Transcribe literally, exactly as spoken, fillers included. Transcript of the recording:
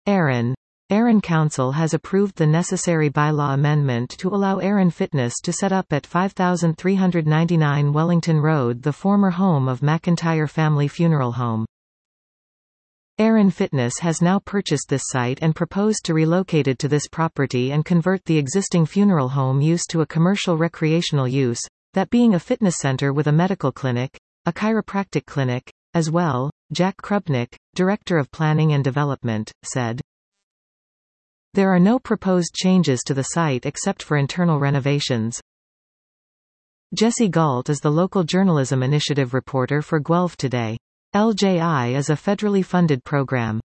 Aran. Aran Council has approved the necessary bylaw amendment to allow Aran Fitness to set up at five thousand three hundred ninety-nine Wellington Road, the former home of McIntyre Family Funeral Home. Aran Fitness has now purchased this site and proposed to relocate it to this property and convert the existing funeral home use to a commercial recreational use, that being a fitness center with a medical clinic, a chiropractic clinic, as well, Jack Krupnick, Director of Planning and Development, said. There are no proposed changes to the site except for internal renovations. Jesse Galt is the local journalism initiative reporter for Guelph Today. L J I is a federally funded program.